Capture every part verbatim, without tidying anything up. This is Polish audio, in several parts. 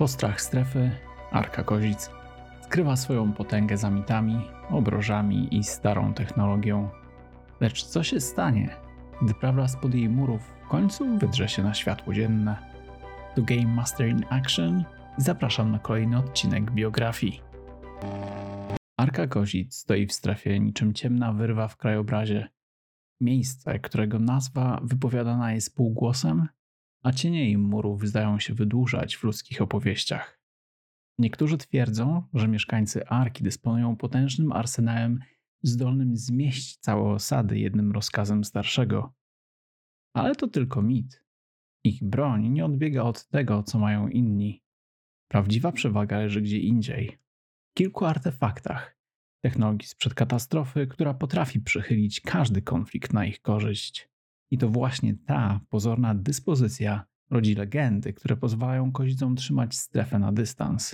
Postrach strefy, Arka Kozic, skrywa swoją potęgę za mitami, obrożami i starą technologią. Lecz co się stanie, gdy prawda spod jej murów w końcu wydrze się na światło dzienne? To Game Master in Action i zapraszam na kolejny odcinek biografii. Arka Kozic stoi w strefie niczym ciemna wyrwa w krajobrazie. Miejsce, którego nazwa wypowiadana jest półgłosem, a cienie jej murów zdają się wydłużać w ludzkich opowieściach. Niektórzy twierdzą, że mieszkańcy Arki dysponują potężnym arsenałem zdolnym zmieść całe osady jednym rozkazem starszego. Ale to tylko mit. Ich broń nie odbiega od tego, co mają inni. Prawdziwa przewaga leży gdzie indziej. W kilku artefaktach, technologii sprzed katastrofy, która potrafi przychylić każdy konflikt na ich korzyść. I to właśnie ta pozorna dyspozycja rodzi legendy, które pozwalają kozicom trzymać strefę na dystans.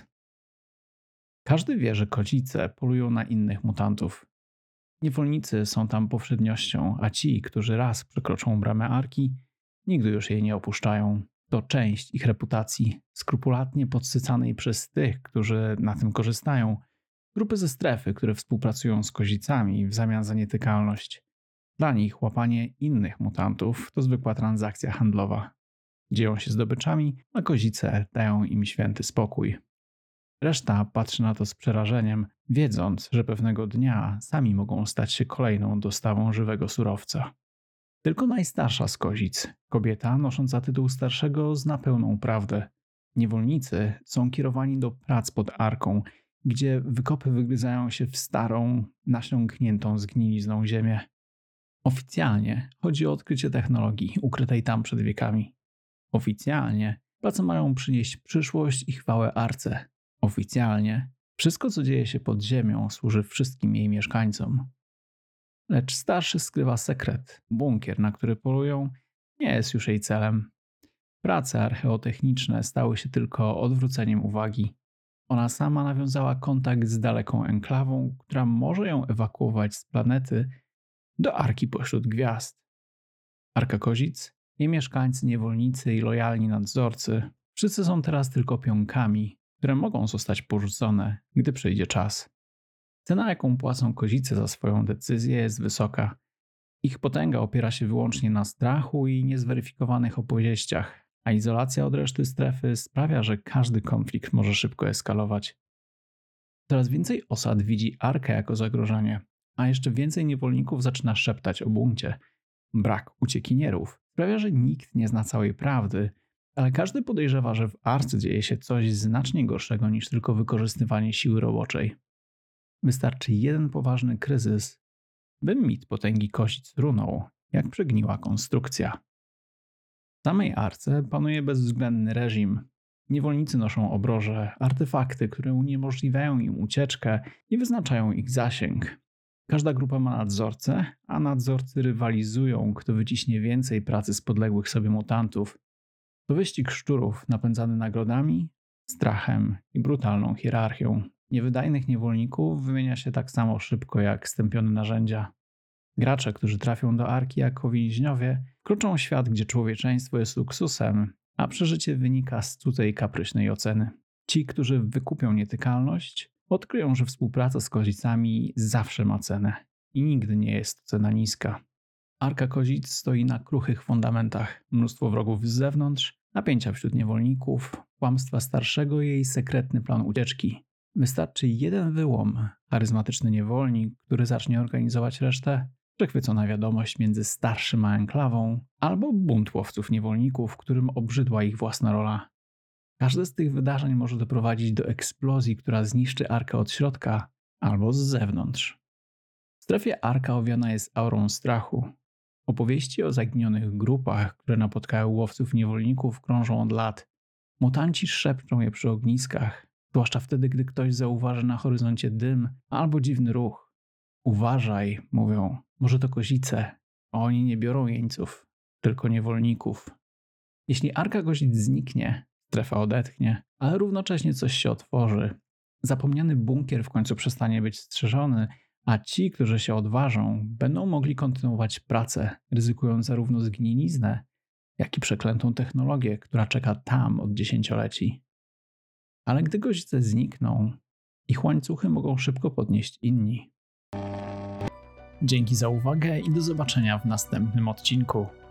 Każdy wie, że kozice polują na innych mutantów. Niewolnicy są tam powszedniością, a ci, którzy raz przekroczą bramę Arki, nigdy już jej nie opuszczają. To część ich reputacji, skrupulatnie podsycanej przez tych, którzy na tym korzystają. Grupy ze strefy, które współpracują z kozicami w zamian za nietykalność. Dla nich łapanie innych mutantów to zwykła transakcja handlowa. Dzieją się zdobyczami, a kozice dają im święty spokój. Reszta patrzy na to z przerażeniem, wiedząc, że pewnego dnia sami mogą stać się kolejną dostawą żywego surowca. Tylko najstarsza z kozic, kobieta nosząca tytuł starszego, zna pełną prawdę. Niewolnicy są kierowani do prac pod Arką, gdzie wykopy wygryzają się w starą, nasiąkniętą zgnilizną ziemię. Oficjalnie chodzi o odkrycie technologii ukrytej tam przed wiekami. Oficjalnie prace mają przynieść przyszłość i chwałę Arce. Oficjalnie wszystko, co dzieje się pod ziemią, służy wszystkim jej mieszkańcom. Lecz starszy skrywa sekret. Bunkier, na który polują, nie jest już jej celem. Prace archeotechniczne stały się tylko odwróceniem uwagi. Ona sama nawiązała kontakt z daleką enklawą, która może ją ewakuować z planety do Arki pośród gwiazd. Arka Kozic, jej mieszkańcy, niewolnicy i lojalni nadzorcy, wszyscy są teraz tylko pionkami, które mogą zostać porzucone, gdy przyjdzie czas. Cena, jaką płacą kozice za swoją decyzję, jest wysoka. Ich potęga opiera się wyłącznie na strachu i niezweryfikowanych opowieściach, a izolacja od reszty strefy sprawia, że każdy konflikt może szybko eskalować. Coraz więcej osad widzi Arkę jako zagrożenie, a jeszcze więcej niewolników zaczyna szeptać o buncie. Brak uciekinierów sprawia, że nikt nie zna całej prawdy, ale każdy podejrzewa, że w Arce dzieje się coś znacznie gorszego niż tylko wykorzystywanie siły roboczej. Wystarczy jeden poważny kryzys, by mit potęgi kozic runął, jak przegniła konstrukcja. W samej Arce panuje bezwzględny reżim. Niewolnicy noszą obroże, artefakty, które uniemożliwiają im ucieczkę i wyznaczają ich zasięg. Każda grupa ma nadzorcę, a nadzorcy rywalizują, kto wyciśnie więcej pracy z podległych sobie mutantów. To wyścig szczurów napędzany nagrodami, strachem i brutalną hierarchią. Niewydajnych niewolników wymienia się tak samo szybko jak stępione narzędzia. Gracze, którzy trafią do Arki jako więźniowie, wkroczą w świat, gdzie człowieczeństwo jest luksusem, a przeżycie wynika z cudej kapryśnej oceny. Ci, którzy wykupią nietykalność, odkryją, że współpraca z kozicami zawsze ma cenę i nigdy nie jest to cena niska. Arka Kozic stoi na kruchych fundamentach. Mnóstwo wrogów z zewnątrz, napięcia wśród niewolników, kłamstwa starszego i jej sekretny plan ucieczki. Wystarczy jeden wyłom, charyzmatyczny niewolnik, który zacznie organizować resztę, przechwycona wiadomość między starszym a enklawą, albo bunt łowców niewolników, którym obrzydła ich własna rola. Każde z tych wydarzeń może doprowadzić do eksplozji, która zniszczy Arkę od środka albo z zewnątrz. W strefie Arka owiana jest aurą strachu. Opowieści o zaginionych grupach, które napotkały łowców niewolników, krążą od lat. Mutanci szepczą je przy ogniskach, zwłaszcza wtedy, gdy ktoś zauważy na horyzoncie dym albo dziwny ruch. Uważaj, mówią, może to kozice. Oni nie biorą jeńców, tylko niewolników. Jeśli Arka Kozic zniknie, strefa odetchnie, ale równocześnie coś się otworzy. Zapomniany bunkier w końcu przestanie być strzeżony, a ci, którzy się odważą, będą mogli kontynuować pracę, ryzykując zarówno zgniliznę, jak i przeklętą technologię, która czeka tam od dziesięcioleci. Ale gdy goźdźce znikną, ich łańcuchy mogą szybko podnieść inni. Dzięki za uwagę i do zobaczenia w następnym odcinku.